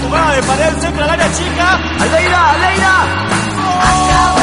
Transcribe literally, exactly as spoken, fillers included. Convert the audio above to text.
jugada de pared, centro al área chica. Almeida, Almeida. Acaba